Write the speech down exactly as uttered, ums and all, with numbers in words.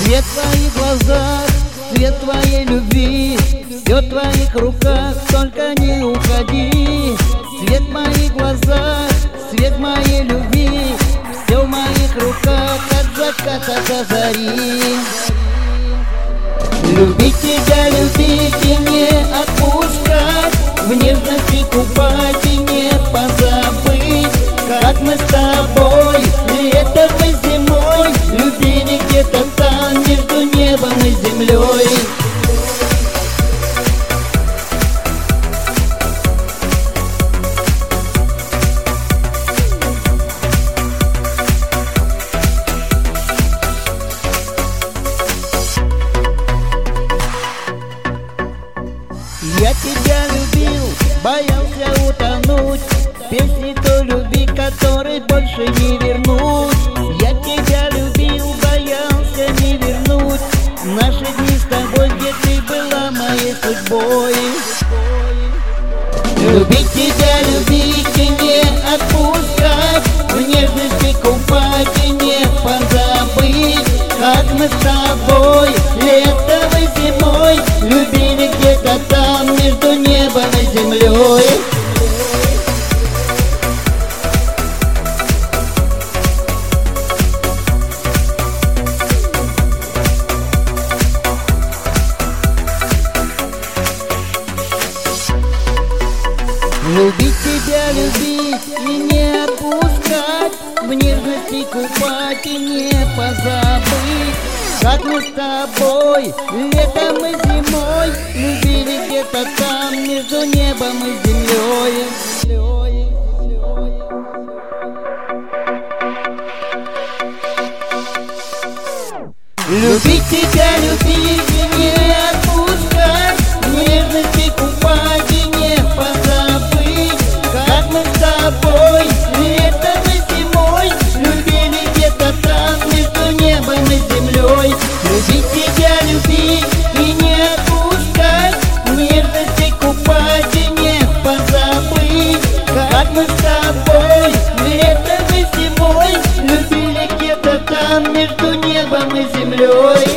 Свет в твоих глазах, свет твоей любви, все в твоих руках, только не уходи. Свет в моих глазах, свет моей любви, все в моих руках, от заката до зари. Любить тебя, любить и не отпускать, в нежности купать и не позабыть, как мы с тобой летом и зимой любили где-то там между небом и землей. Я тебя любил, боялся утонуть, песни той любви, которой больше не вернуть. Я тебя любил, боялся не вернуть наши дни с тобой, где ты была моей судьбой. Любить тебя, любить и не отпускать, в нежности купать и не позабыть, как мы с тобой летом и зимой любили где-то там между небом и землей. Любить тебя, любить и не отпускать, в нежности купать и не позабыть, как мы с тобой летом и зимой любили где-то там между небом и землей. Любить тебя, любить и не отпускать, в нежности купать и не позабыть, как мы с тобой летом и зимой любили где-то там между небом и землей. Любить тебя, любить и не отпускать, в нежности купать и не позабыть, как мы с тобой летом и зимой любили где-то там между небом и землей.